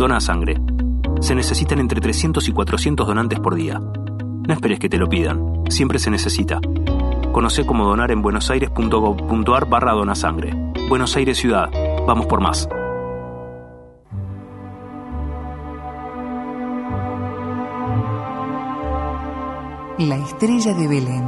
Dona sangre. Se necesitan entre 300 y 400 donantes por día. No esperes que te lo pidan. Siempre se necesita. Conocé cómo donar en buenosaires.gov.ar/donasangre. Buenos Aires Ciudad. Vamos por más. La estrella de Belén.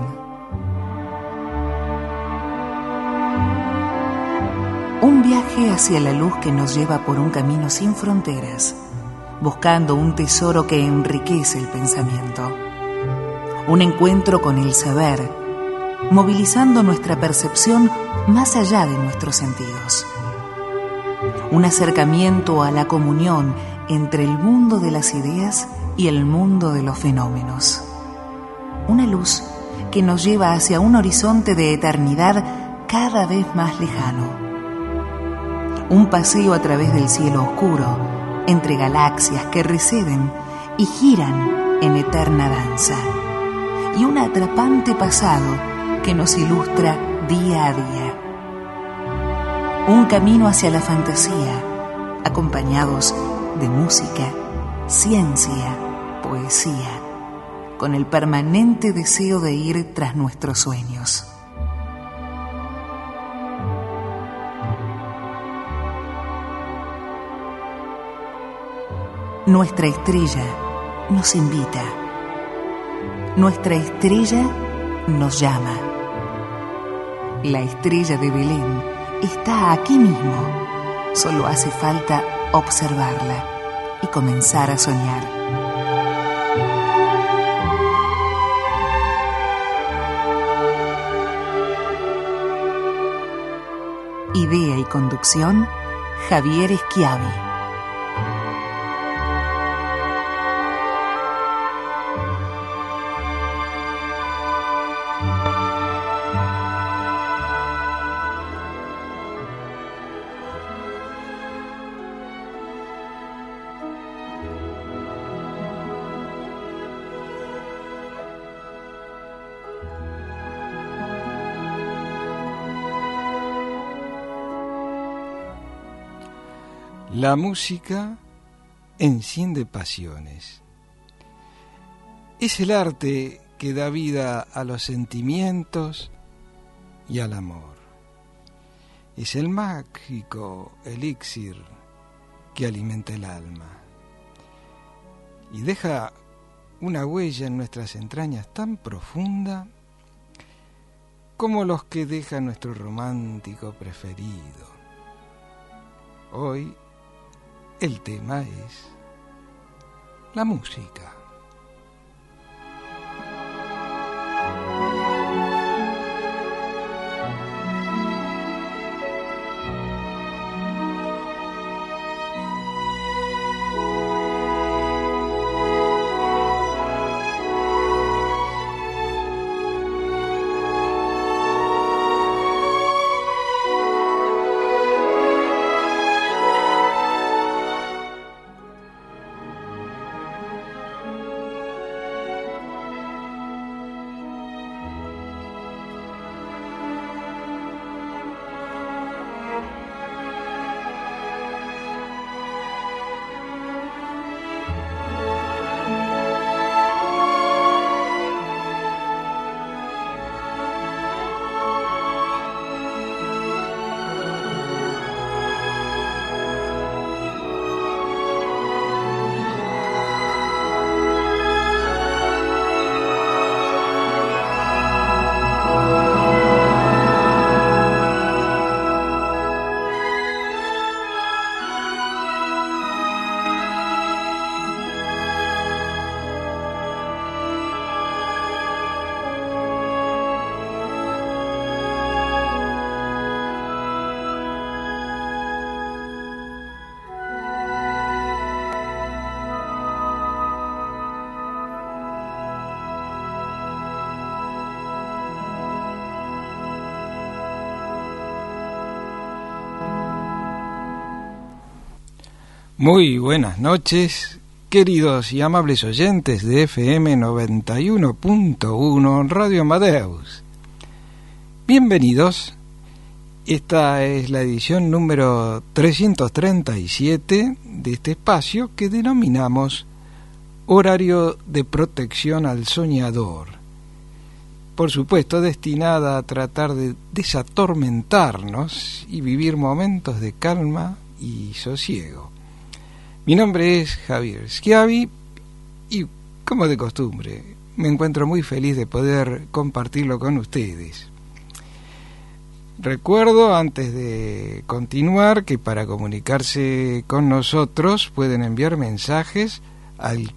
Un viaje hacia la luz que nos lleva por un camino sin fronteras, buscando un tesoro que enriquece el pensamiento. Un encuentro con el saber, movilizando nuestra percepción más allá de nuestros sentidos. Un acercamiento a la comunión entre el mundo de las ideas y el mundo de los fenómenos. Una luz que nos lleva hacia un horizonte de eternidad cada vez más lejano. Un paseo a través del cielo oscuro, entre galaxias que receden y giran en eterna danza. Y un atrapante pasado que nos ilustra día a día. Un camino hacia la fantasía, acompañados de música, ciencia, poesía, con el permanente deseo de ir tras nuestros sueños. Nuestra estrella nos invita. Nuestra estrella nos llama. La estrella de Belén está aquí mismo. Solo hace falta observarla y comenzar a soñar. Idea y conducción, Javier Schiavi. La música enciende pasiones. Es el arte que da vida a los sentimientos y al amor. Es el mágico elixir que alimenta el alma y deja una huella en nuestras entrañas tan profunda como los que deja nuestro romántico preferido. Hoy el tema es la música. Muy buenas noches, queridos y amables oyentes de FM 91.1 Radio Amadeus. Bienvenidos Esta es la edición número 337 de este espacio que denominamos Horario de Protección al Soñador. Por supuesto, destinada a tratar de desatormentarnos y vivir momentos de calma y sosiego. Mi nombre es Javier Schiavi y, como de costumbre, me encuentro muy feliz de poder compartirlo con ustedes. Recuerdo, antes de continuar, que para comunicarse con nosotros pueden enviar mensajes al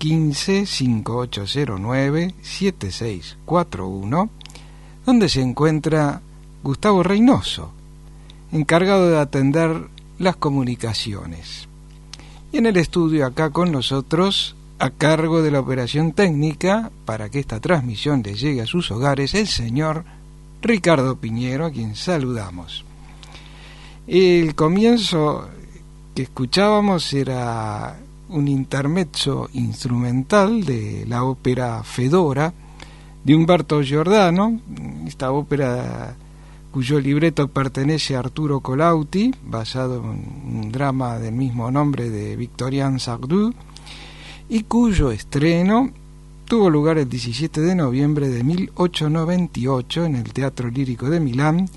15-5809-7641, donde se encuentra Gustavo Reynoso, encargado de atender las comunicaciones. Y en el estudio acá con nosotros, a cargo de la operación técnica, para que esta transmisión les llegue a sus hogares, el señor Ricardo Piñero, a quien saludamos. El comienzo que escuchábamos era un intermezzo instrumental de la ópera Fedora de Umberto Giordano, esta ópera cuyo libreto pertenece a Arturo Colautti, basado en un drama del mismo nombre de Victorien Sardou, y cuyo estreno tuvo lugar el 17 de noviembre de 1898 en el Teatro Lírico de Milán,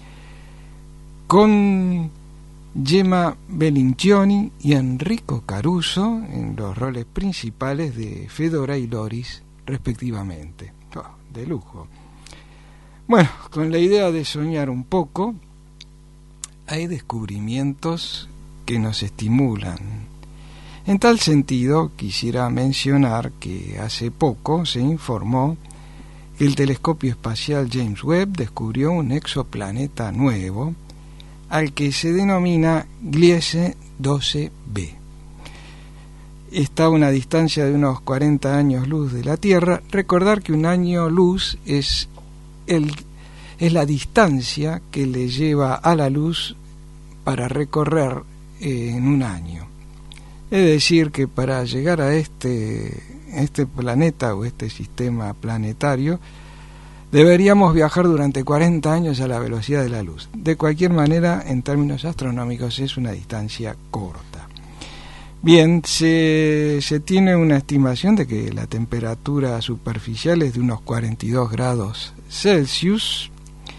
con Gemma Bellincioni y Enrico Caruso en los roles principales de Fedora y Loris, respectivamente. De lujo. Bueno, con la idea de soñar un poco, hay descubrimientos que nos estimulan. En tal sentido, quisiera mencionar que hace poco se informó que el telescopio espacial James Webb descubrió un exoplaneta nuevo, al que se denomina Gliese 12b. Está a una distancia de unos 40 años luz de la Tierra. Recordar que un año luz es la distancia que le lleva a la luz para recorrer en un año. Es decir, que para llegar a este planeta o este sistema planetario, deberíamos viajar durante 40 años a la velocidad de la luz. De cualquier manera, en términos astronómicos, es una distancia corta. Bien, se tiene una estimación de que la temperatura superficial es de unos 42 grados Celsius.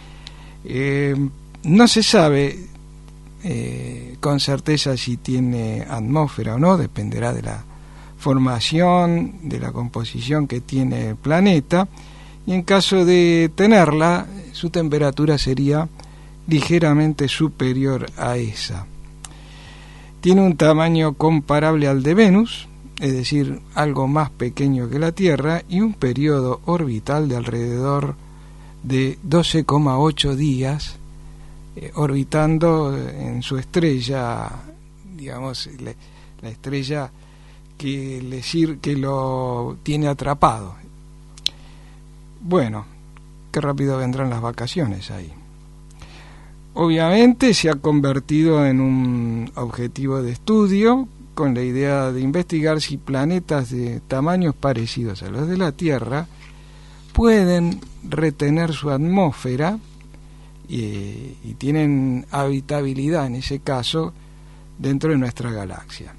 No se sabe con certeza si tiene atmósfera o no, dependerá de la formación, de la composición que tiene el planeta, y en caso de tenerla, su temperatura sería ligeramente superior a esa. Tiene un tamaño comparable al de Venus, es decir, algo más pequeño que la Tierra, y un periodo orbital de alrededor de 12,8 días, orbitando en su estrella, digamos, la estrella que lo tiene atrapado. Bueno, qué rápido vendrán las vacaciones ahí. Obviamente se ha convertido en un objetivo de estudio con la idea de investigar si planetas de tamaños parecidos a los de la Tierra pueden retener su atmósfera y tienen habitabilidad, en ese caso, dentro de nuestra galaxia.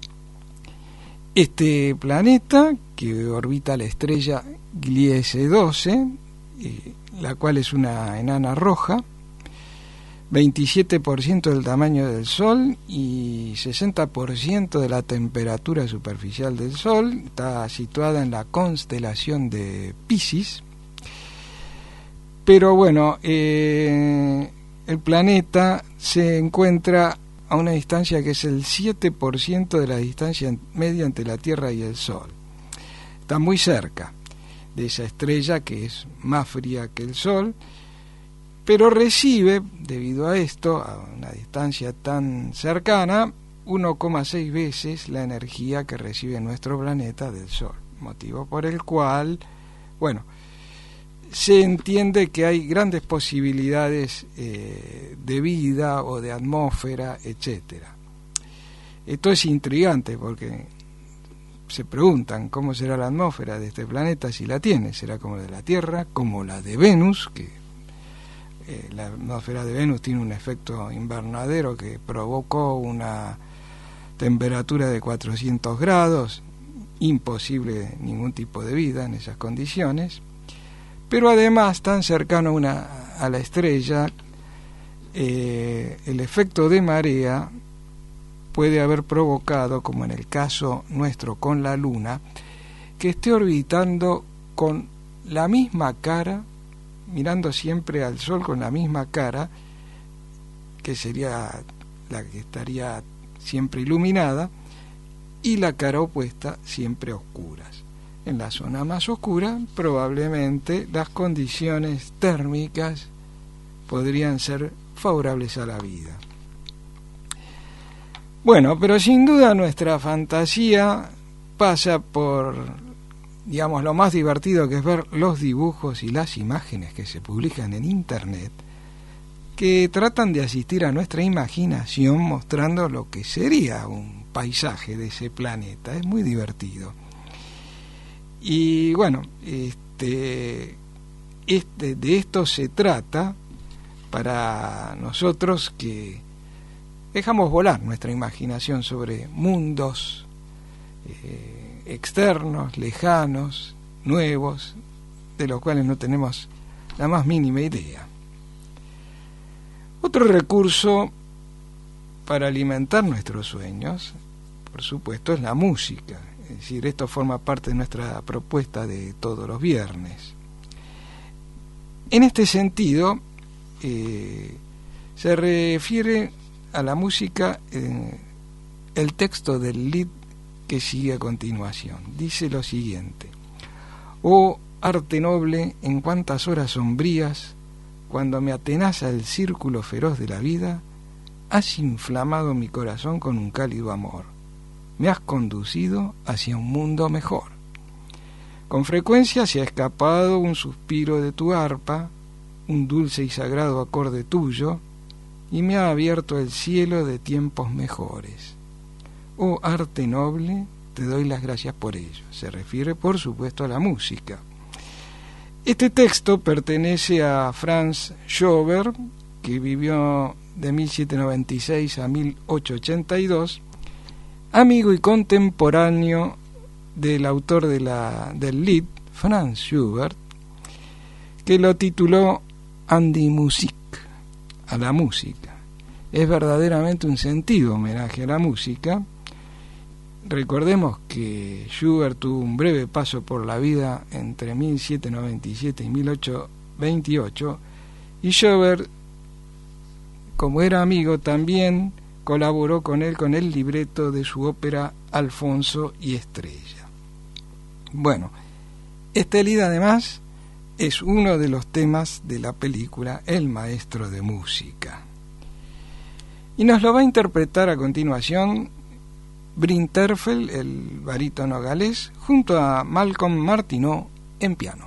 Este planeta, que orbita la estrella Gliese 12, la cual es una enana roja, 27% del tamaño del Sol y 60% de la temperatura superficial del Sol, está situada en la constelación de Piscis. Pero bueno, el planeta se encuentra a una distancia que es el 7% de la distancia media entre la Tierra y el Sol. Está muy cerca de esa estrella que es más fría que el Sol, pero recibe, debido a esto, a una distancia tan cercana, 1,6 veces la energía que recibe nuestro planeta del Sol, motivo por el cual, bueno, se entiende que hay grandes posibilidades de vida o de atmósfera, etcétera. Esto es intrigante porque se preguntan cómo será la atmósfera de este planeta si la tiene. ¿Será como la de la Tierra, como la de Venus, que la atmósfera de Venus tiene un efecto invernadero que provocó una temperatura de 400 grados, imposible ningún tipo de vida en esas condiciones, pero además tan cercano a la estrella, el efecto de marea puede haber provocado, como en el caso nuestro con la Luna, que esté orbitando con la misma cara, mirando siempre al Sol con la misma cara, que sería la que estaría siempre iluminada, y la cara opuesta siempre a oscuras. En la zona más oscura, probablemente las condiciones térmicas podrían ser favorables a la vida. Bueno, pero sin duda nuestra fantasía pasa por, digamos, lo más divertido, que es ver los dibujos y las imágenes que se publican en Internet, que tratan de asistir a nuestra imaginación mostrando lo que sería un paisaje de ese planeta. Es muy divertido. Y bueno, de esto se trata para nosotros, que dejamos volar nuestra imaginación sobre mundos externos, lejanos, nuevos, de los cuales no tenemos la más mínima idea. Otro recurso para alimentar nuestros sueños, por supuesto, es la música. Es decir, esto forma parte de nuestra propuesta de todos los viernes. En este sentido, se refiere a la música el texto del lied que sigue a continuación. Dice lo siguiente: oh arte noble, en cuantas horas sombrías, cuando me atenaza el círculo feroz de la vida, has inflamado mi corazón con un cálido amor. Me has conducido hacia un mundo mejor. Con frecuencia se ha escapado un suspiro de tu arpa, un dulce y sagrado acorde tuyo, y me ha abierto el cielo de tiempos mejores. Oh arte noble, te doy las gracias por ello. Se refiere, por supuesto, a la música. Este texto pertenece a Franz Schubert, que vivió de 1796 a 1882, amigo y contemporáneo del autor del lied, Franz Schubert, que lo tituló An die Musik, a la música. Es verdaderamente un sentido homenaje a la música. Recordemos que Schubert tuvo un breve paso por la vida entre 1797 y 1828, y Schubert, como era amigo, también colaboró con él con el libreto de su ópera Alfonso y Estrella. Bueno, este lied además es uno de los temas de la película El maestro de música. Y nos lo va a interpretar a continuación Bryn Terfel, el barítono galés, junto a Malcolm Martineau en piano.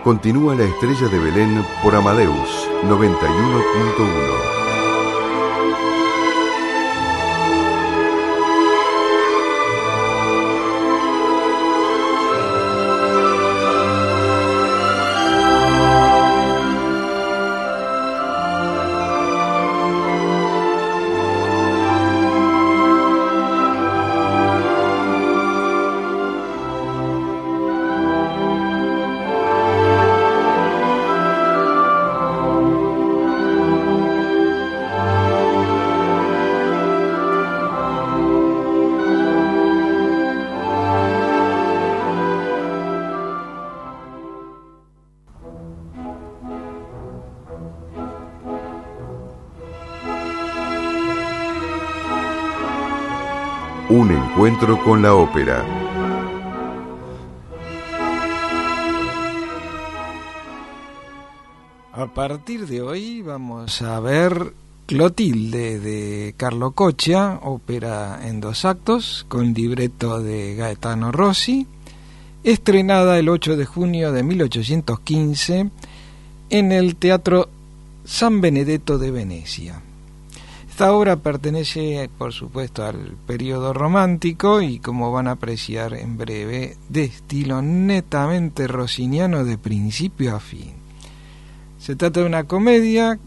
Continúa La Estrella de Belén por Amadeus 91.1. Un encuentro con la ópera. A partir de hoy vamos a ver Clotilde de Carlo Coccia, ópera en 2 actos, con libreto de Gaetano Rossi, estrenada el 8 de junio de 1815 en el Teatro San Benedetto de Venecia. Esta obra pertenece, por supuesto, al periodo romántico y, como van a apreciar en breve, de estilo netamente rossiniano de principio a fin. Se trata de una comedia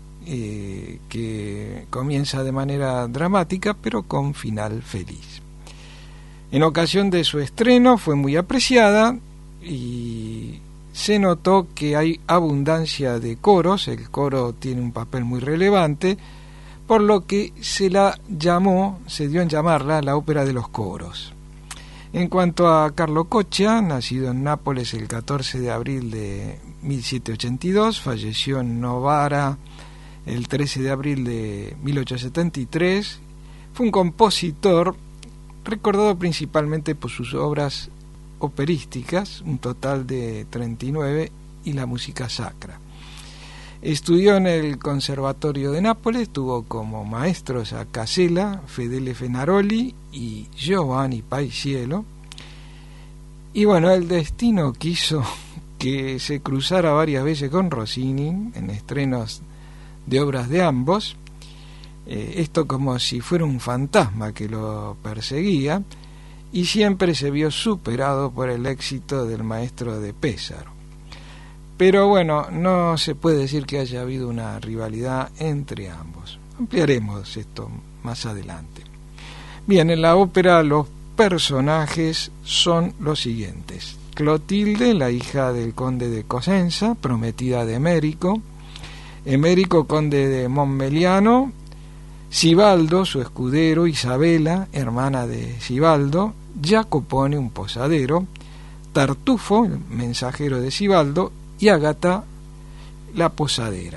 que comienza de manera dramática, pero con final feliz. En ocasión de su estreno fue muy apreciada y se notó que hay abundancia de coros. El coro tiene un papel muy relevante, por lo que se dio en llamarla la ópera de los coros. En cuanto a Carlo Coccia, nacido en Nápoles el 14 de abril de 1782, falleció en Novara el 13 de abril de 1873, fue un compositor recordado principalmente por sus obras operísticas, un total de 39, y la música sacra. Estudió en el Conservatorio de Nápoles, tuvo como maestros a Casella, Fedele Fenaroli y Giovanni Paisiello. Y bueno, el destino quiso que se cruzara varias veces con Rossini en estrenos de obras de ambos, esto como si fuera un fantasma que lo perseguía, y siempre se vio superado por el éxito del maestro de Pesaro. Pero bueno, no se puede decir que haya habido una rivalidad entre ambos. Ampliaremos esto más adelante. Bien, en la ópera los personajes son los siguientes: Clotilde, la hija del conde de Cosenza, prometida de Emérico; Emérico, conde de Montmeliano; Sibaldo, su escudero; Isabela, hermana de Sibaldo; Jacopone, un posadero; Tartufo, el mensajero de Sibaldo; y Ágata, la posadera.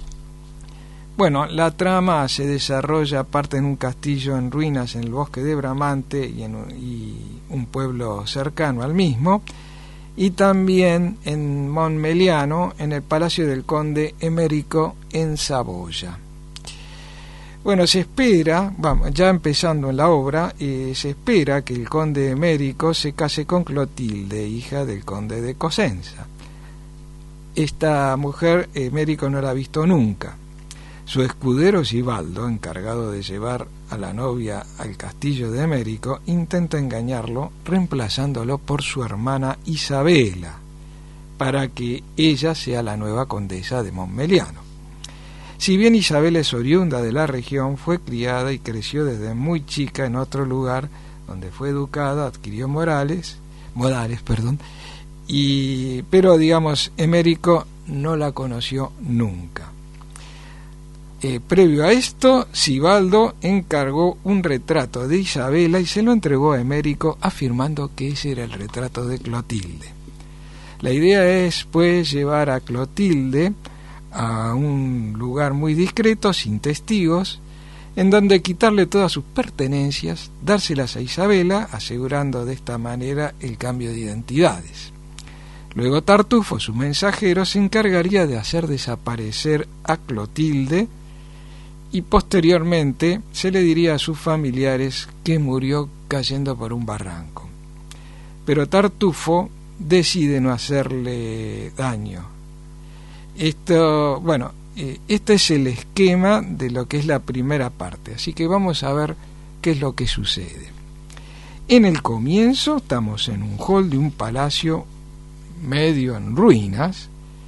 Bueno, la trama se desarrolla aparte en un castillo en ruinas en el bosque de Bramante y un pueblo cercano al mismo, y también en Montmeliano, en el palacio del conde Emérico en Saboya. Bueno, se espera, ya empezando en la obra, se espera que el conde Emérico se case con Clotilde, hija del conde de Cosenza. Esta mujer Emérico no la ha visto nunca. Su escudero Sibaldo, encargado de llevar a la novia al castillo de Emérico, intenta engañarlo reemplazándolo por su hermana Isabela, para que ella sea la nueva condesa de Montmeliano. Si bien Isabela es oriunda de la región, fue criada y creció desde muy chica en otro lugar donde fue educada, adquirió modales, pero digamos Emérico no la conoció nunca. Previo a esto, Sibaldo encargó un retrato de Isabela y se lo entregó a Emérico, afirmando que ese era el retrato de Clotilde. La idea es pues llevar a Clotilde a un lugar muy discreto, sin testigos, en donde quitarle todas sus pertenencias, dárselas a Isabela, asegurando de esta manera el cambio de identidades. Luego Tartufo, su mensajero, se encargaría de hacer desaparecer a Clotilde y posteriormente se le diría a sus familiares que murió cayendo por un barranco. Pero Tartufo decide no hacerle daño. Esto, bueno, este es el esquema de lo que es la primera parte, así que vamos a ver qué es lo que sucede. En el comienzo estamos en un hall de un palacio medio en ruinas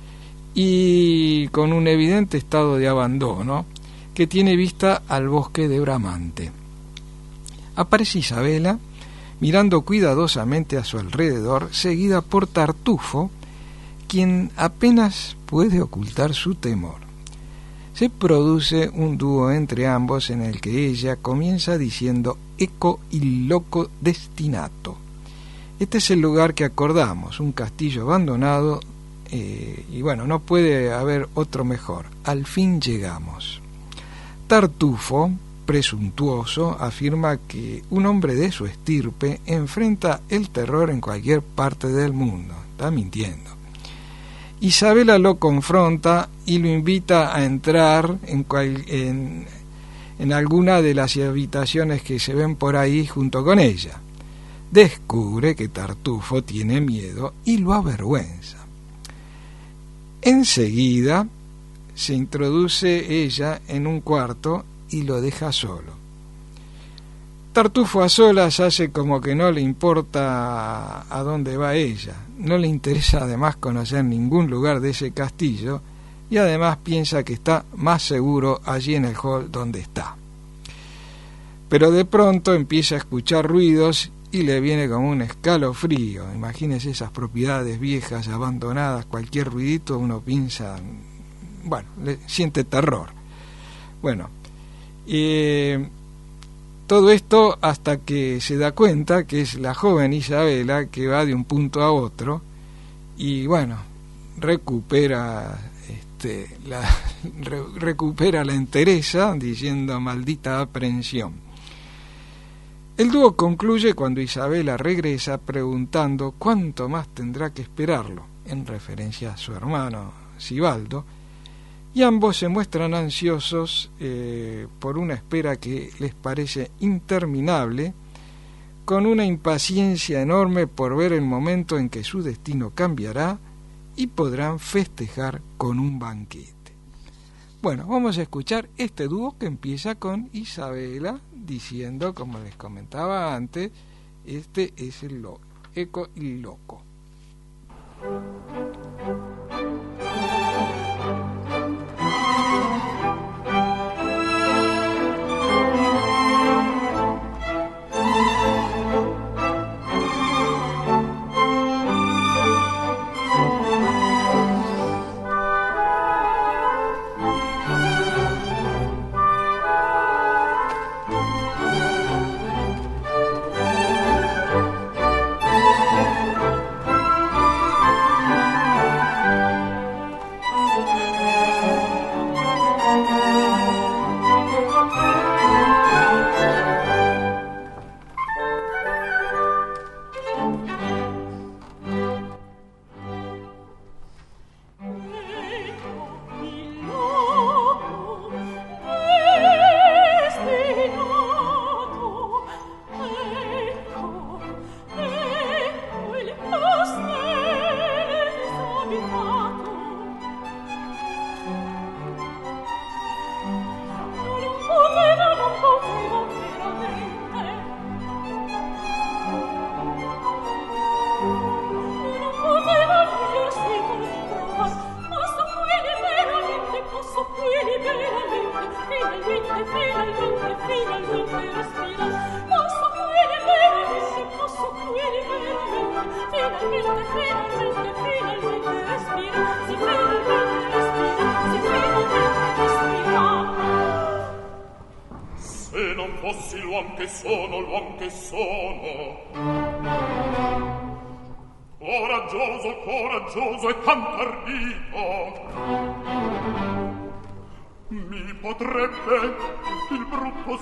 y con un evidente estado de abandono que tiene vista al bosque de Bramante. Aparece Isabela mirando cuidadosamente a su alrededor, seguida por Tartufo, quien apenas puede ocultar su temor. Se produce un dúo entre ambos en el que ella comienza diciendo «Ecco il loco destinato». Este es el lugar que acordamos, un castillo abandonado, y bueno, no puede haber otro mejor. Al fin llegamos. Tartufo, presuntuoso, afirma que un hombre de su estirpe enfrenta el terror en cualquier parte del mundo. Está mintiendo. Isabela lo confronta y lo invita a entrar en alguna de las habitaciones que se ven por ahí junto con ella. Descubre que Tartufo tiene miedo y lo avergüenza. Enseguida se introduce ella en un cuarto y lo deja solo. Tartufo a solas hace como que no le importa a dónde va ella. No le interesa además conocer ningún lugar de ese castillo y además piensa que está más seguro allí en el hall donde está. Pero de pronto empieza a escuchar ruidos y le viene como un escalofrío. Imagínese esas propiedades viejas, abandonadas, cualquier ruidito uno piensa, bueno, le siente terror. Bueno, todo esto hasta que se da cuenta que es la joven Isabela que va de un punto a otro y bueno, recupera la entereza diciendo maldita aprensión. El dúo concluye cuando Isabela regresa preguntando cuánto más tendrá que esperarlo, en referencia a su hermano Sibaldo, y ambos se muestran ansiosos por una espera que les parece interminable, con una impaciencia enorme por ver el momento en que su destino cambiará y podrán festejar con un banquete. Bueno, vamos a escuchar este dúo que empieza con Isabela diciendo, como les comentaba antes, este es el loco, Ecco il loco. Coraggioso e tanto ardito mi potrebbe il brutto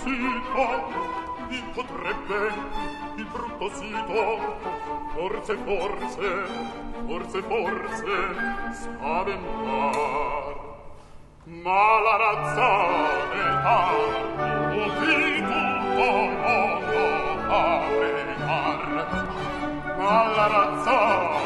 sito forse spaventar, ma la razzone tanto di tutto non lo fa pregar, ma la razzone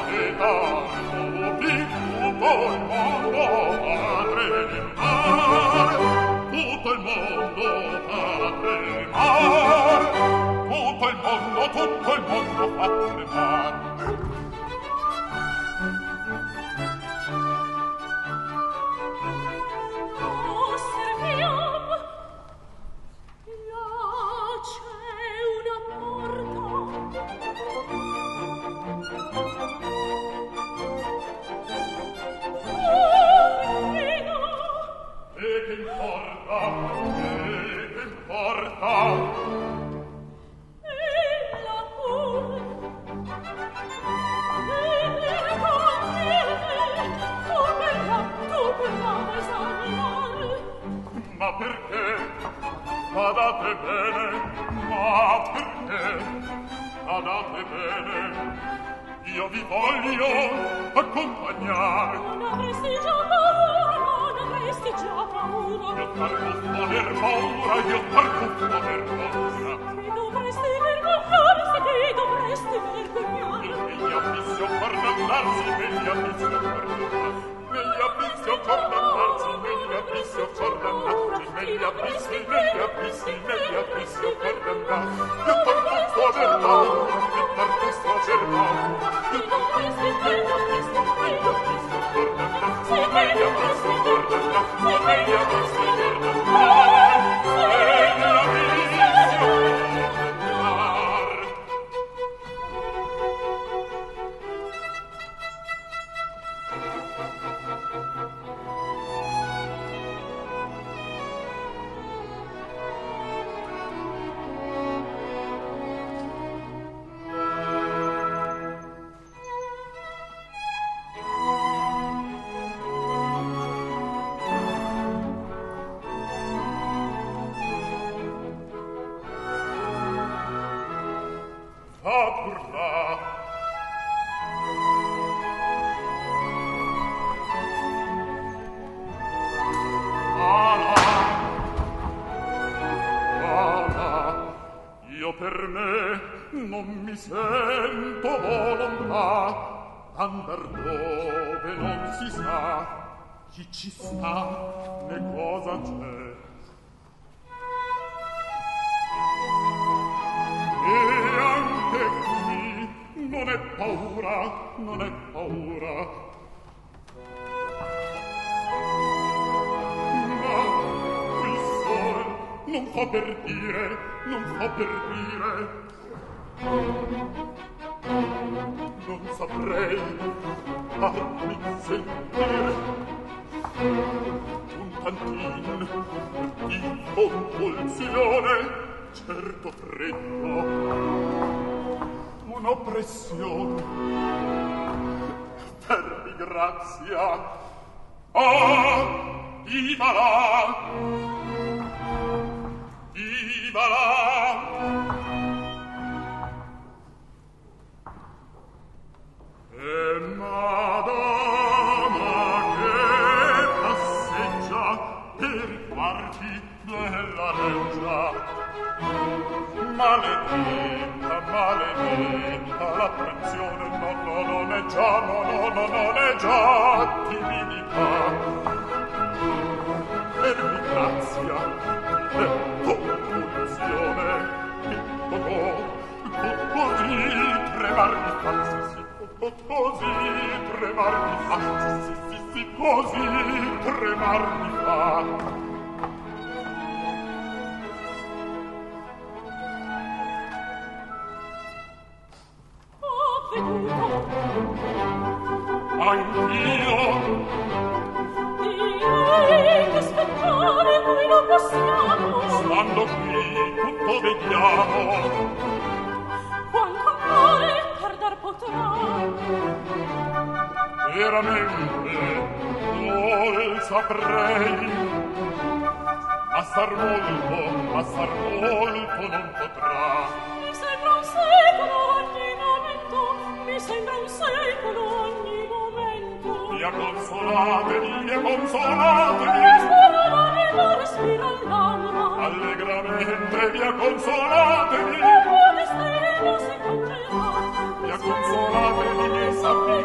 Allegramente via consolatevi, via consolatevi, sapete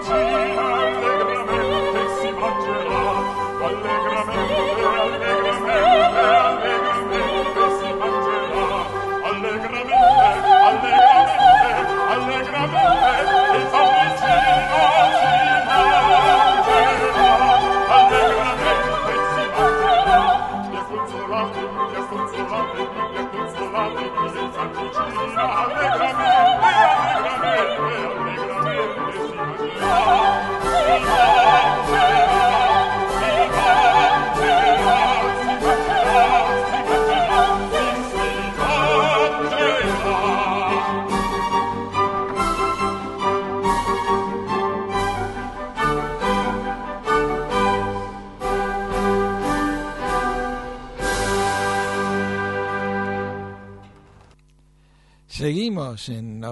Seguimos en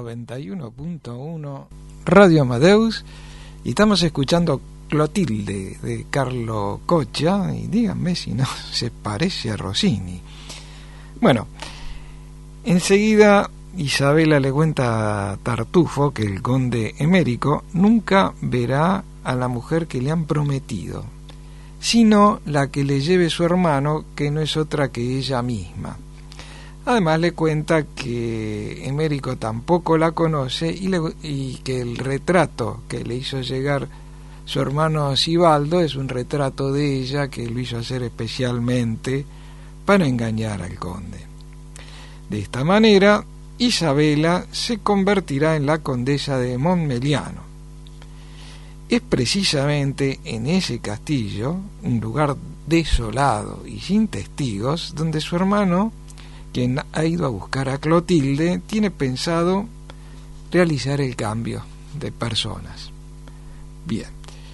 91.1 Radio Amadeus y estamos escuchando Clotilde de Carlo Coccia, y díganme si no se parece a Rossini. Bueno, enseguida Isabela le cuenta a Tartufo que el conde Emérico nunca verá a la mujer que le han prometido, sino la que le lleve su hermano, que no es otra que ella misma. Además le cuenta que Emérico tampoco la conoce y que el retrato que le hizo llegar su hermano Sibaldo es un retrato de ella que lo hizo hacer especialmente para engañar al conde. De esta manera, Isabela se convertirá en la condesa de Montmeliano. Es precisamente en ese castillo, un lugar desolado y sin testigos, donde su hermano, quien ha ido a buscar a Clotilde, tiene pensado realizar el cambio de personas. Bien.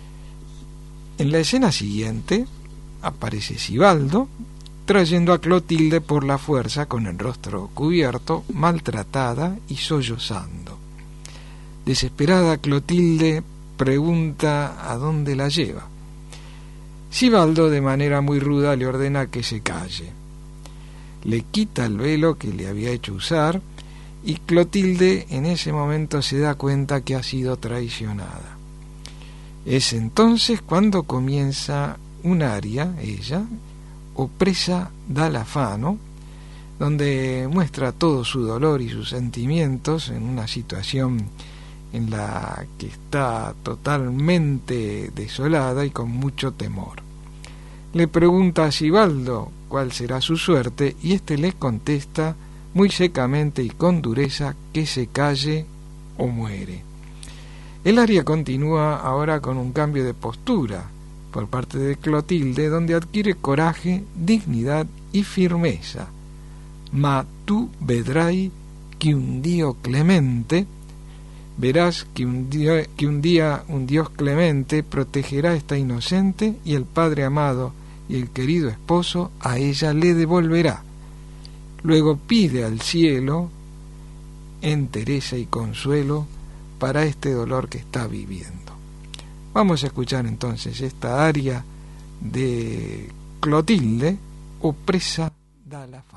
En la escena siguiente aparece Sibaldo trayendo a Clotilde por la fuerza con el rostro cubierto, maltratada y sollozando. Desesperada, Clotilde pregunta a dónde la lleva. Sibaldo, de manera muy ruda, le ordena que se calle. Le quita el velo que le había hecho usar y Clotilde en ese momento se da cuenta que ha sido traicionada. Es entonces cuando comienza un aria, ella, opresa dalla Fano, donde muestra todo su dolor y sus sentimientos en una situación en la que está totalmente desolada y con mucho temor. Le pregunta a Sibaldo cuál será su suerte y éste le contesta muy secamente y con dureza que se calle o muere. El aria continúa ahora con un cambio de postura por parte de Clotilde, donde adquiere coraje, dignidad y firmeza. Ma tu vedrai que un Dio clemente, verás que un día un Dios clemente protegerá a esta inocente y el Padre amado y el querido esposo a ella le devolverá. Luego pide al cielo entereza y consuelo para este dolor que está viviendo. Vamos a escuchar entonces esta aria de Clotilde, opresa dalla Fano.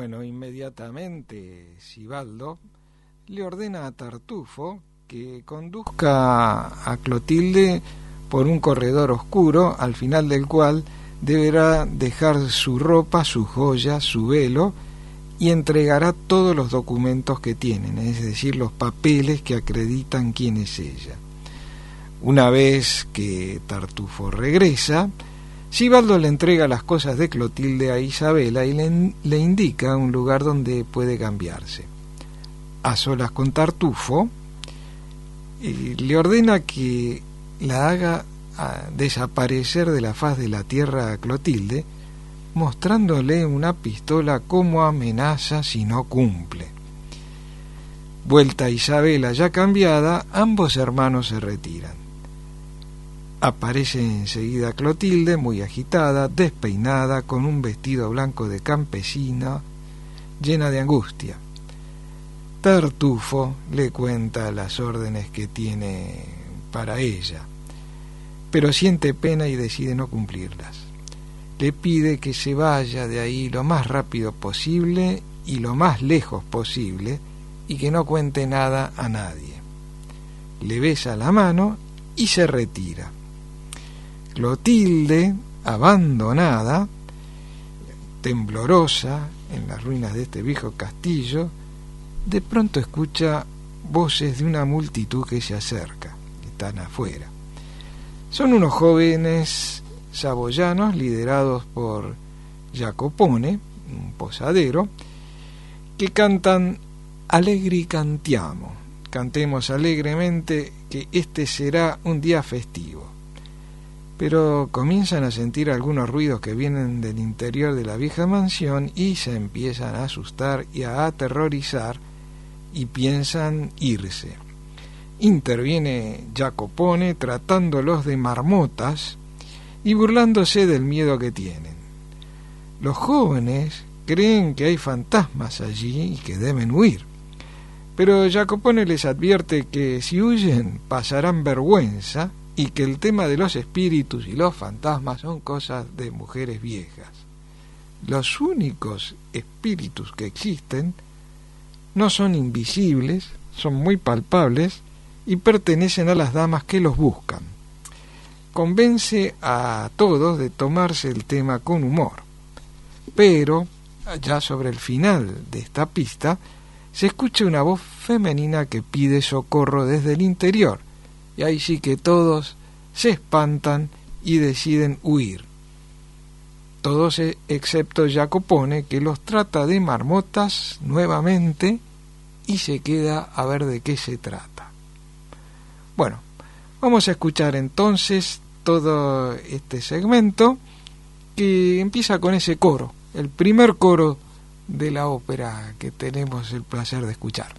Bueno, inmediatamente Sibaldo le ordena a Tartufo que conduzca a Clotilde por un corredor oscuro, al final del cual deberá dejar su ropa, sus joyas, su velo, y entregará todos los documentos que tienen, es decir, los papeles que acreditan quién es ella. Una vez que Tartufo regresa, Sibaldo le entrega las cosas de Clotilde a Isabela y le indica un lugar donde puede cambiarse. A solas con Tartufo, le ordena que la haga desaparecer de la faz de la tierra a Clotilde, mostrándole una pistola como amenaza si no cumple. Vuelta Isabela ya cambiada, ambos hermanos se retiran. Aparece enseguida Clotilde, muy agitada, despeinada, con un vestido blanco de campesina, llena de angustia. Tartufo le cuenta las órdenes que tiene para ella, pero siente pena y decide no cumplirlas. Le pide que se vaya de ahí lo más rápido posible y lo más lejos posible y que no cuente nada a nadie. Le besa la mano y se retira. Clotilde, abandonada, temblorosa en las ruinas de este viejo castillo, de pronto escucha voces de una multitud que se acerca, están afuera. Son unos jóvenes saboyanos liderados por Jacopone, un posadero, que cantan Allegri cantiamo, cantemos alegremente que este será un día festivo. Pero comienzan a sentir algunos ruidos que vienen del interior de la vieja mansión y se empiezan a asustar y a aterrorizar y piensan irse. Interviene Jacopone tratándolos de marmotas y burlándose del miedo que tienen. Los jóvenes creen que hay fantasmas allí y que deben huir, pero Jacopone les advierte que si huyen pasarán vergüenza y que el tema de los espíritus y los fantasmas son cosas de mujeres viejas. Los únicos espíritus que existen no son invisibles, son muy palpables y pertenecen a las damas que los buscan. Convence a todos de tomarse el tema con humor, pero ya sobre el final de esta pista se escucha una voz femenina que pide socorro desde el interior, y ahí sí que todos se espantan y deciden huir. Todos excepto Jacopone, que los trata de marmotas nuevamente y se queda a ver de qué se trata. Bueno, vamos a escuchar entonces todo este segmento que empieza con ese coro, el primer coro de la ópera que tenemos el placer de escuchar.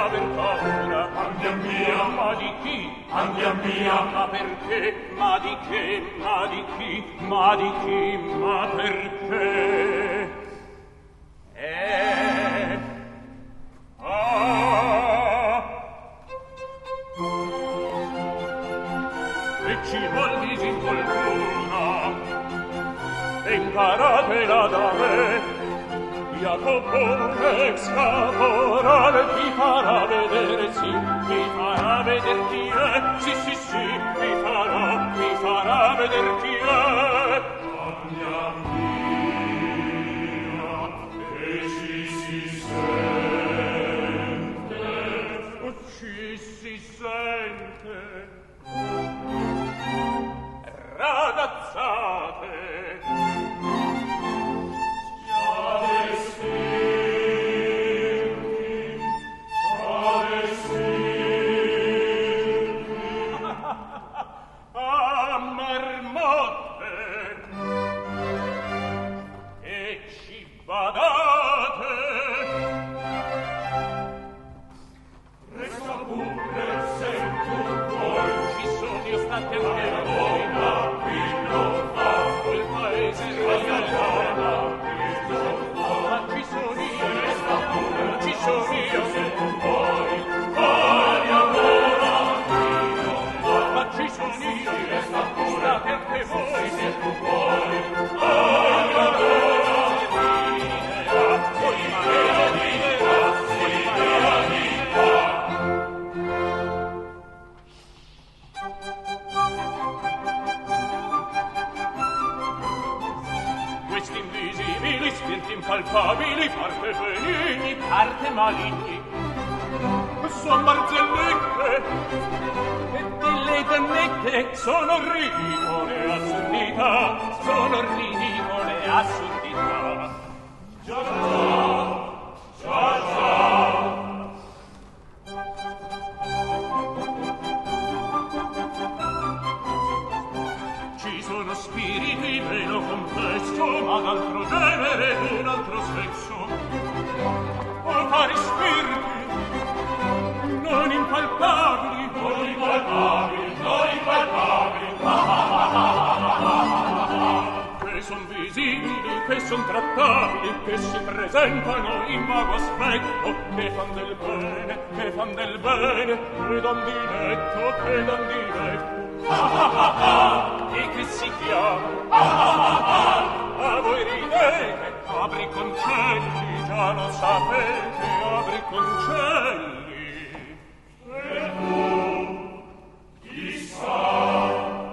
aver paura. Andia mia, ma di chi? Andia mia, ma perché? Ma di che? Ma di chi? Ma di chi? Ma perché? E ci vuol disinvoltura, e imparatela da me. Jacopo ex caporale ti farà vedere, sì, ti farà vedere chi è, sì, sì, sì, ti farà vedere chi è. Andia mia, e ci si sente, ragazzate. Questi invisibili spiriti impalpabili, parte benigni, parte maligni, son barzellette e delle dannette, sono ridicole assurdità, sono ridicole assurdità. Già, già, già. Ci sono spiriti meno complesso, ma d'altro genere, d'un altro sesso. O pari spiriti non impalpabili, non impalpabili, non impalpabili, che son visibili, che son trattabili, che si presentano in vago aspetto, che fan del bene, che fan del bene, che dan diletto, che dan diletto, e che si chiama, a voi ridete, abriconcelli, già lo sapete, abriconcelli. E tu, chissà,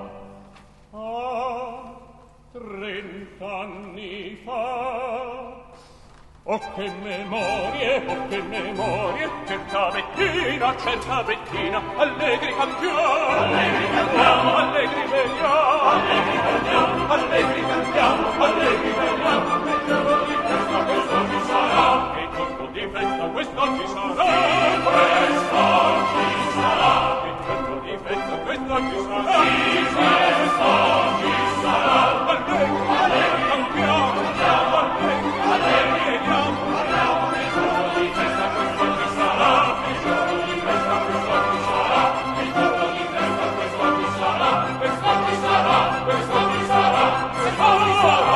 30 anni fa, oh che memorie, certa Bettina, allegri cantiamo, allegri vegliamo, allegri cantiamo, allegri vegliamo, che giorno di festa questo ci sarà, che giorno di festa questo ci sarà, che giorno di festa questo ci sarà, allegri cantiamo, allegri vegliamo, che giorno di festa questo ci sarà, che giorno di festa questo ci sarà, che giorno di festa questo ci sarà, questo ci sarà, questo ci sarà, questo ci sarà.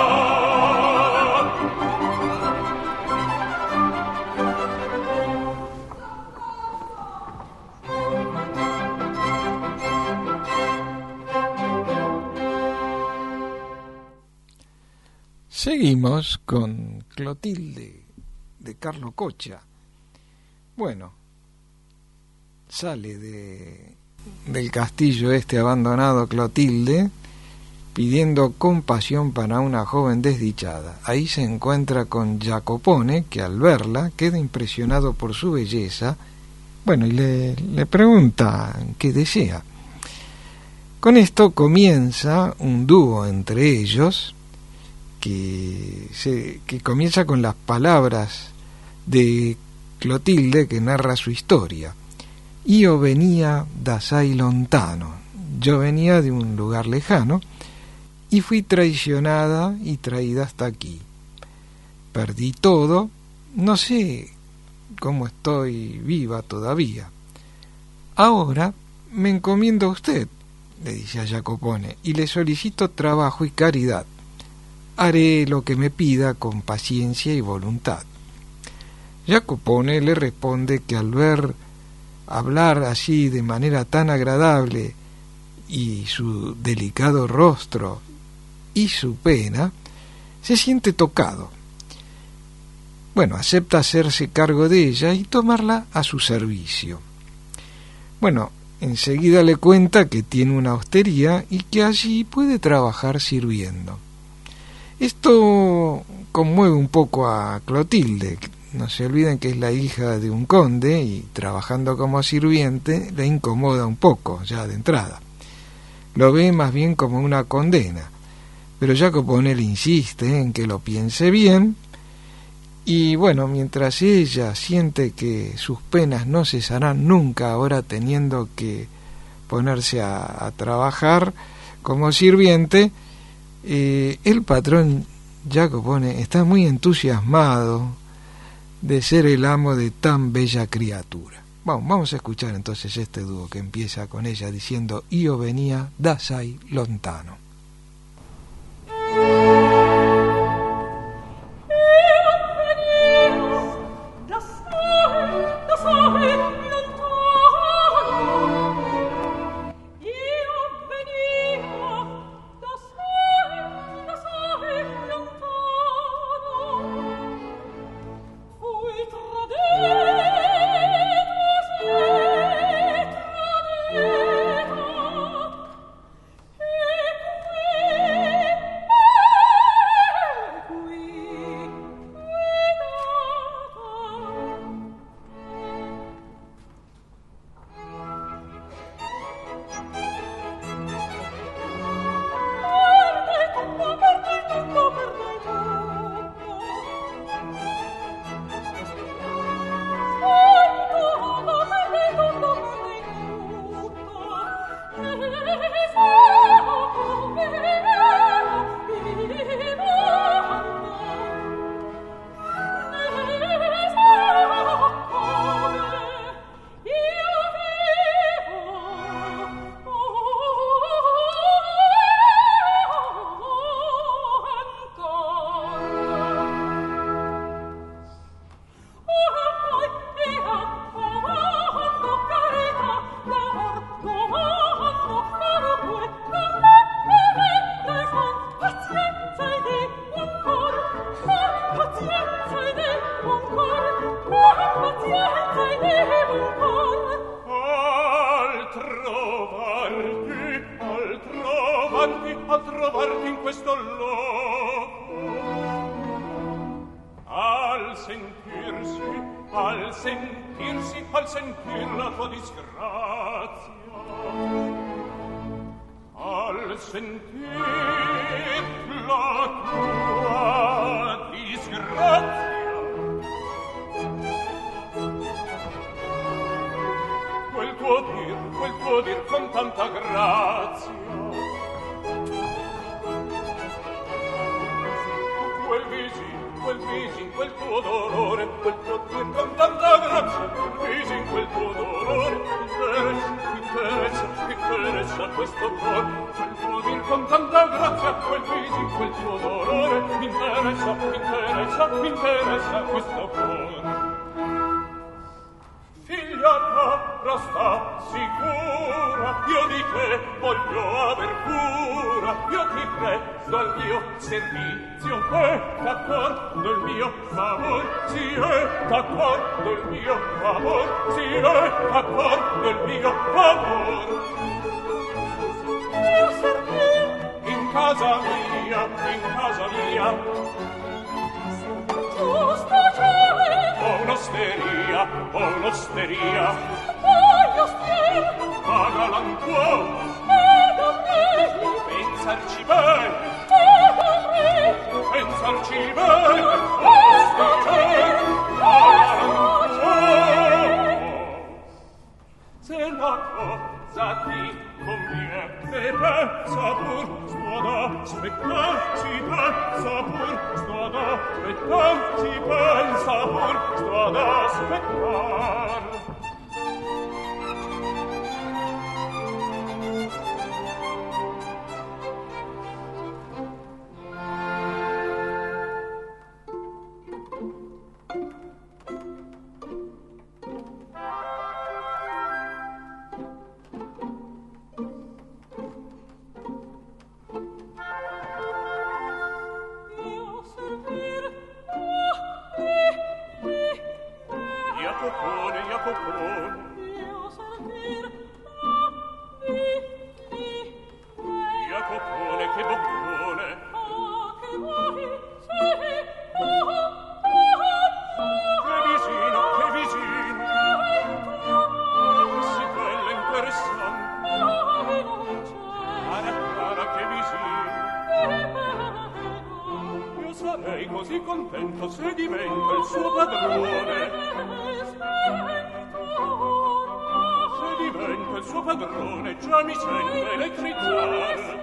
Seguimos con Clotilde de Carlo Coccia. Bueno, sale del castillo este abandonado Clotilde pidiendo compasión para una joven desdichada. Ahí se encuentra con Jacopone, que al verla queda impresionado por su belleza, bueno, y le pregunta qué desea. Con esto comienza un dúo entre ellos que comienza con las palabras de Clotilde, que narra su historia. Io venia d'assai lontano, yo venía de un lugar lejano y fui traicionada y traída hasta aquí. Perdí todo, no sé como estoy viva todavía. Ahora me encomiendo a usted, le dice a Jacopone, y le solicito trabajo y caridad. Haré lo que me pida con paciencia y voluntad. Jacopone le responde que al ver hablar así de manera tan agradable y su delicado rostro y su pena, se siente tocado. Bueno, acepta hacerse cargo de ella y tomarla a su servicio. Bueno, enseguida le cuenta que tiene una hostería y que allí puede trabajar sirviendo. Esto conmueve un poco a Clotilde. No se olviden que es la hija de un conde y trabajando como sirviente le incomoda un poco ya de entrada. Lo ve más bien como una condena, pero Jacopone le insiste en que lo piense bien y bueno, mientras ella siente que sus penas no cesarán nunca ahora teniendo que ponerse a trabajar como sirviente, el patrón Jacopone está muy entusiasmado de ser el amo de tan bella criatura. Vamos a escuchar entonces este dúo que empieza con ella diciendo Io venia d'assai lontano. Se la cosa ti conviene e pensa pur, sto aspettar, ci pensa pur, sto ad aspettar, ci pensa pur, sto ad aspettar. Così contento se diventa il suo padrone, se diventa il suo padrone già mi sento elettrizzare.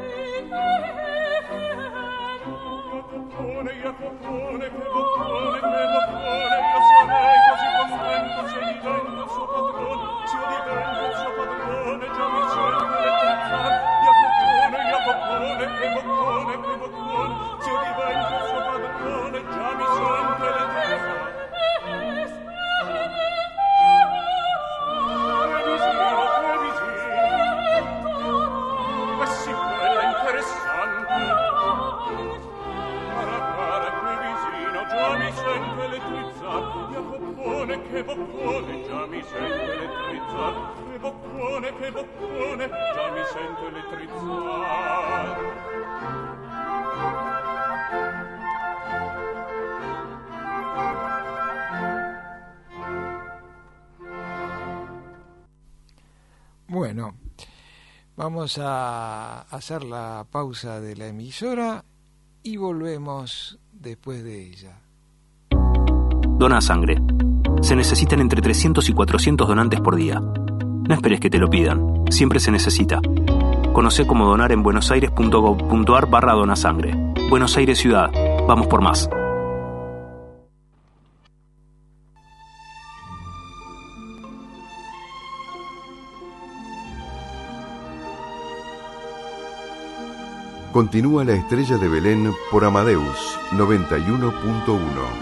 Jacopone, che boccone, io sarei così contento se diventa il suo padrone, se diventa il suo padrone già mi sento elettrizzare. Jacopone, che boccone, se diventa il suo padrone già mi sento elettrizzare. Che visino, è sì bella e interessante. Cara, che visino, già mi sento elettrizzare. Jacopone, che boccone, già mi sento elettrizzare. Che boccone, già mi sento elettrizzare. Bueno, vamos a hacer la pausa de la emisora y volvemos después de ella. Dona sangre. Se necesitan entre 300 y 400 donantes por día. No esperes que te lo pidan. Siempre se necesita. Conocé cómo donar en buenosaires.gov.ar/donasangre. Buenos Aires Ciudad. Vamos por más. Continúa La Estrella de Belén por Amadeus 91.1.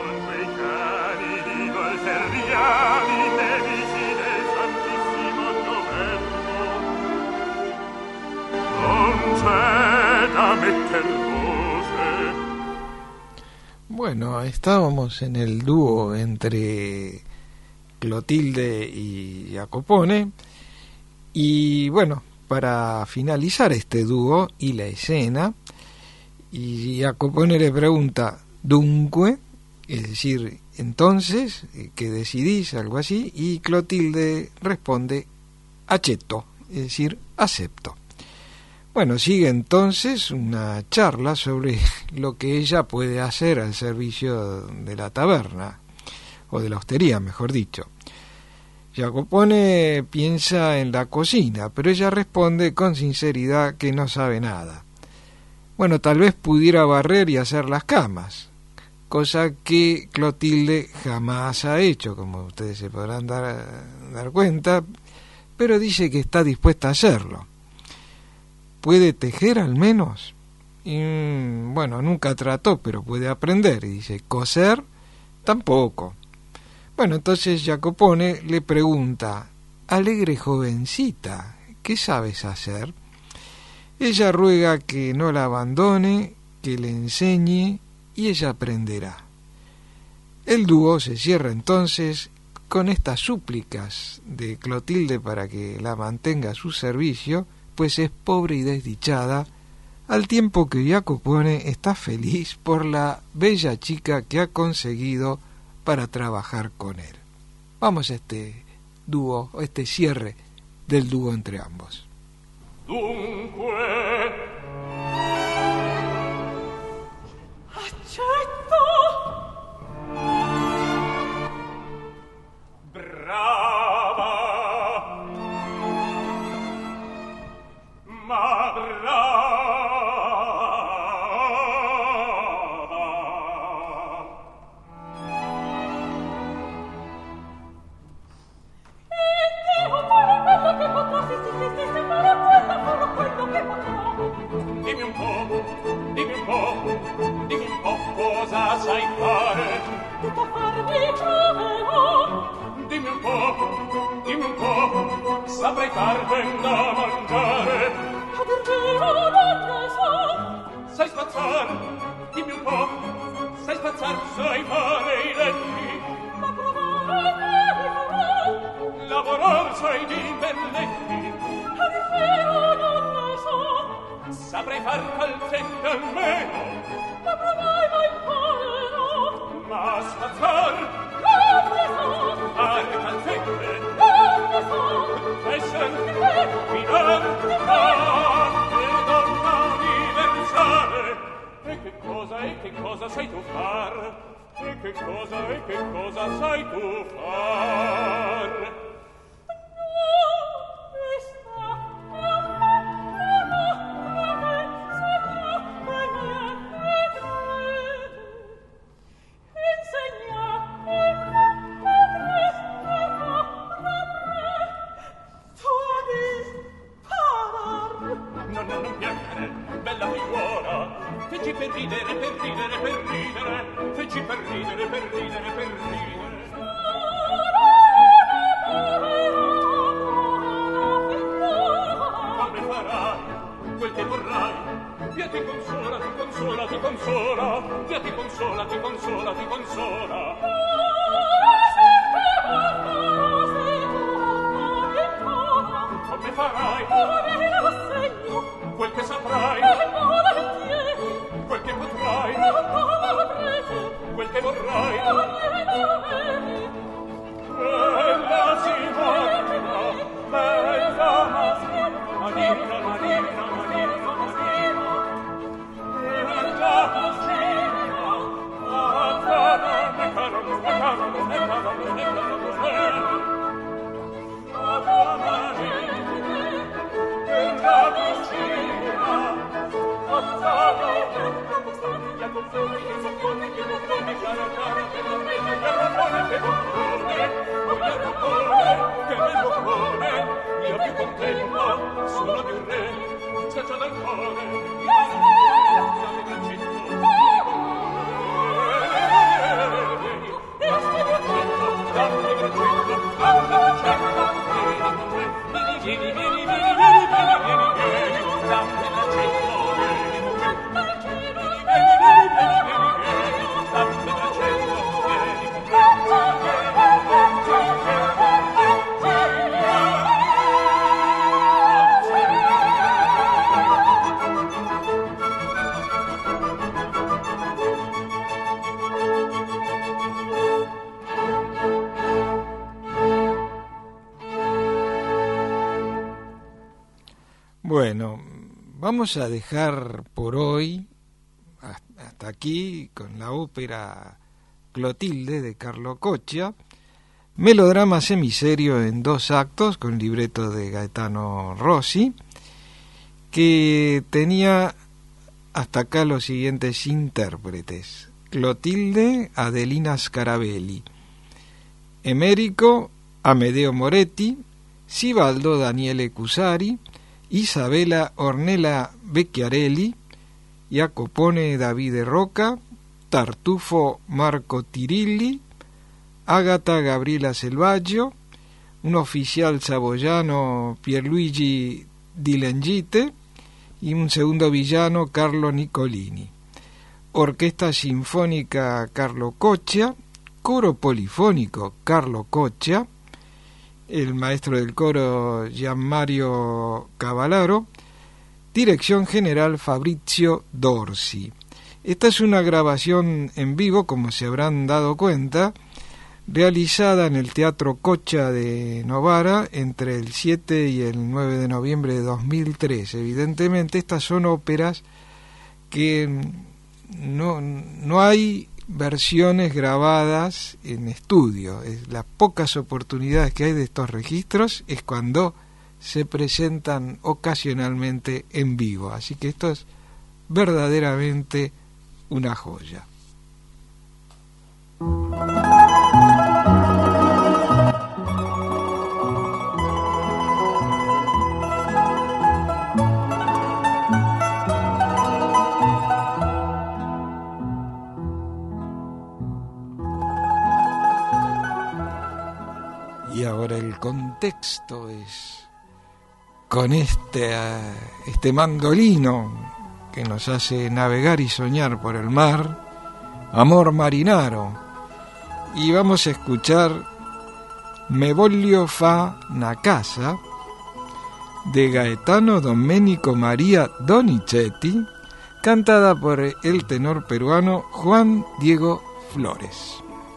Bueno, estábamos en el dúo entre Clotilde y Jacopone y bueno, para finalizar este dúo y la escena, y Jacopone le pregunta dunque, es decir, entonces, ¿qué decidís? Algo así, y Clotilde responde accetto, es decir, acepto. Bueno, sigue entonces una charla sobre lo que ella puede hacer al servicio de la taberna, o de la hostería, mejor dicho. Jacopone piensa en la cocina, pero ella responde con sinceridad que no sabe nada. Bueno, tal vez pudiera barrer y hacer las camas, cosa que Clotilde jamás ha hecho, como ustedes se podrán dar cuenta, pero dice que está dispuesta a hacerlo. ¿Puede tejer al menos? Bueno, nunca trató, pero puede aprender. Y dice, ¿coser? Tampoco. Bueno, entonces Jacopone le pregunta, alegre jovencita, ¿qué sabes hacer? Ella ruega que no la abandone, que le enseñe, y ella aprenderá. El dúo se cierra entonces con estas súplicas de Clotilde para que la mantenga a su servicio, pues es pobre y desdichada, al tiempo que Jacopone está feliz por la bella chica que ha conseguido para trabajar con él. Vamos a este dúo, este cierre del dúo entre ambos. Dunque, accetto. brava, saprei far ben da mangiare. Sai spazzar, dimmi un po', sai spazzar, sai fare i letti. Ma provare che farò, lavorar sai di berletti. Almeno non ne so, saprei far calzette almeno. Ma provai mai imparerò. Ma spazzar, non ne so, fare calzette, non ne so, e sempre finar, e donna universale. E che cosa sai tu far? E che cosa sai tu far? Non piangere, bella figliuola, feci per ridere, feci per ridere. Come farai, quel che vorrai, Dio ti consola, Dio ti consola. Come farai, quel che saprai, quel che potrai, quel che vorrai. Bella Simona, bella Marina, io più contento sono di un re, schiaccia dal cuore, dammi braccetto, Bueno, vamos a dejar por hoy hasta aquí con la ópera Clotilde de Carlo Coccia, melodrama semiserio en 2 actos con libreto de Gaetano Rossi, que tenía hasta acá los siguientes intérpretes: Clotilde, Adelina Scarabelli; Emerico, Amedeo Moretti; Sibaldo, Daniele Cusari; Isabela, Ornella Vecchiarelli; Jacopone, Davide Rocca; Tartufo, Marco Tirilli; Ágata, Gabriela Selvaggio; un oficial saboyano, Pierluigi Di Lengite; y un segundo villano, Carlo Nicolini. Orquesta sinfónica, Carlo Coccia; coro polifónico, Carlo Coccia; el maestro del coro, Gianmario Cavallaro; dirección general, Fabrizio Dorsi. Esta es una grabación en vivo, como se habrán dado cuenta, realizada en el Teatro Coccia de Novara entre el 7 y el 9 de noviembre de 2003. Evidentemente estas son óperas que no hay versiones grabadas en estudio. Las pocas oportunidades que hay de estos registros es cuando se presentan ocasionalmente en vivo. Así que esto es verdaderamente una joya. Y ahora el contexto es con este mandolino que nos hace navegar y soñar por el mar, Amor Marinaro. Y vamos a escuchar Me voglio fa na casa, de Gaetano Domenico María Donizetti, cantada por el tenor peruano Juan Diego Flores.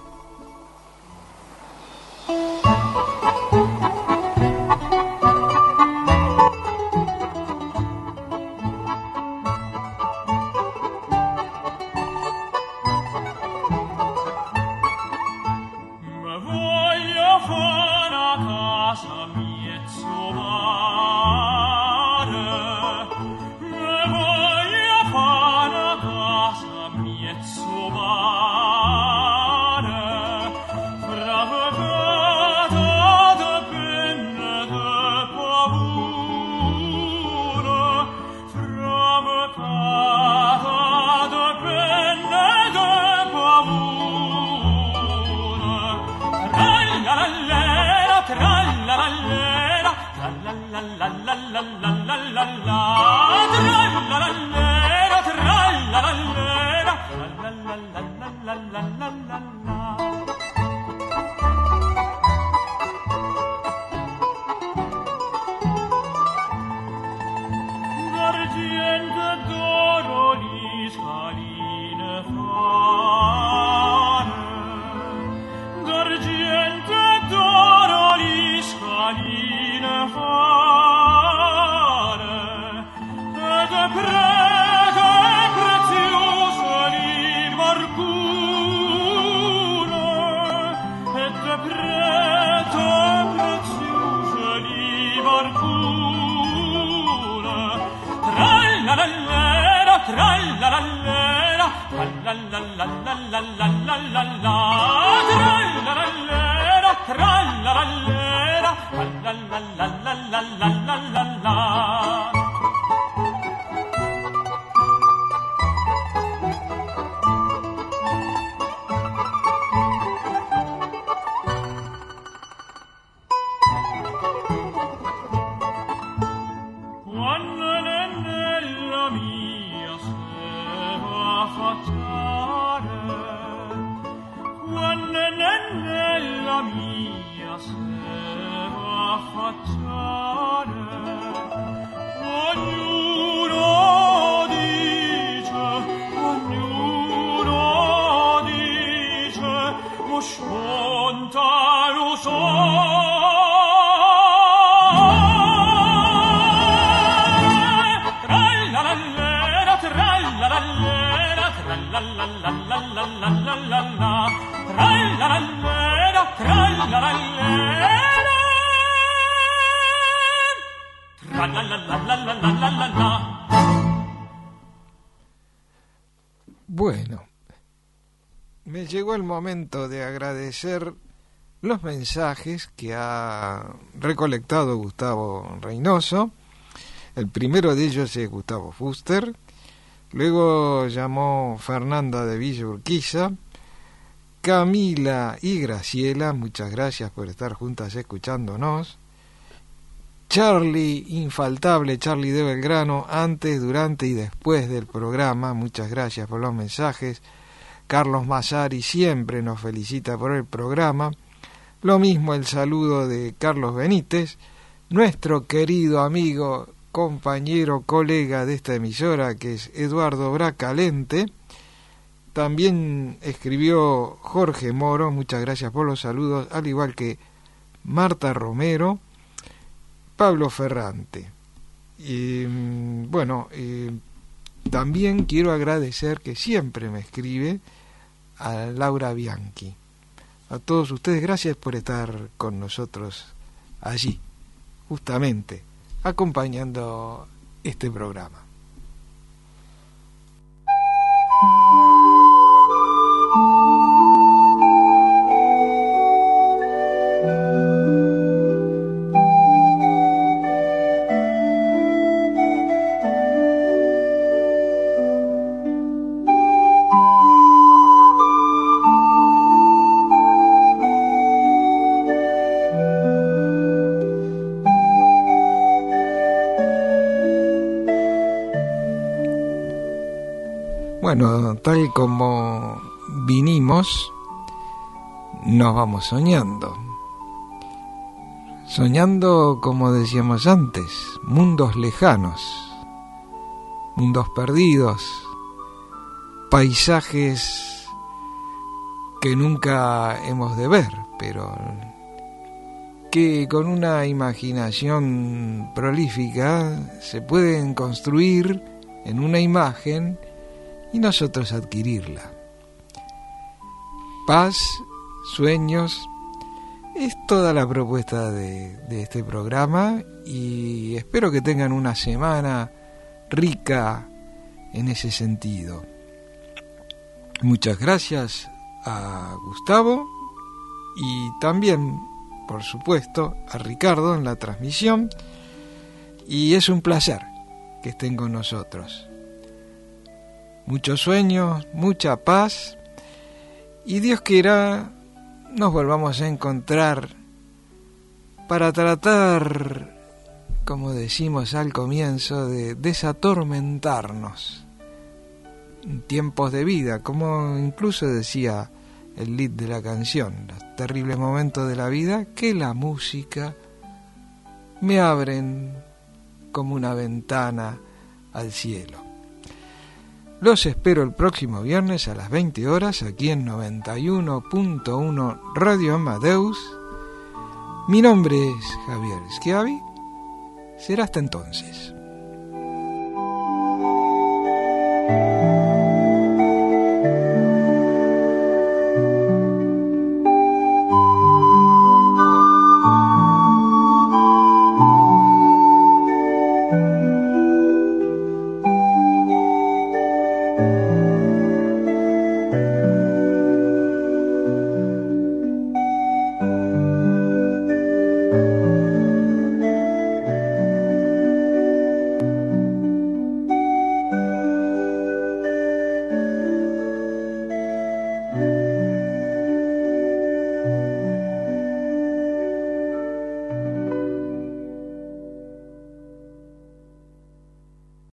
Bueno, me llegó el momento de agradecer los mensajes que ha recolectado Gustavo Reynoso. El primero de ellos es Gustavo Fuster. Luego llamó Fernanda de Villa Urquiza, Camila y Graciela, muchas gracias por estar juntas escuchándonos. Charlie, infaltable Charlie de Belgrano, antes, durante y después del programa, muchas gracias por los mensajes. Carlos Massari siempre nos felicita por el programa. Lo mismo el saludo de Carlos Benítez, nuestro querido amigo, compañero, colega de esta emisora, que es Eduardo Bracalente. También escribió Jorge Moro, muchas gracias por los saludos, al igual que Marta Romero, Pablo Ferrante. Y bueno, también quiero agradecer que siempre me escribe a Laura Bianchi. A todos ustedes, gracias por estar con nosotros allí, justamente, acompañando este programa. Bueno, tal como vinimos, nos vamos soñando. Soñando, como decíamos antes, mundos lejanos, mundos perdidos, paisajes que nunca hemos de ver, pero que con una imaginación prolífica se pueden construir en una imagen y nosotros adquirirla. Paz, sueños, es toda la propuesta de este programa, y espero que tengan una semana rica en ese sentido. Muchas gracias a Gustavo y también, por supuesto, a Ricardo en la transmisión, y es un placer que estén con nosotros. Muchos sueños, mucha paz, y Dios quiera nos volvamos a encontrar para tratar, como decimos al comienzo, de desatormentarnos en tiempos de vida, como incluso decía el lead de la canción, los terribles momentos de la vida que la música me abren como una ventana al cielo. Los espero el próximo viernes a las 20 horas aquí en 91.1 Radio Amadeus. Mi nombre es Javier Schiavi. Será hasta entonces.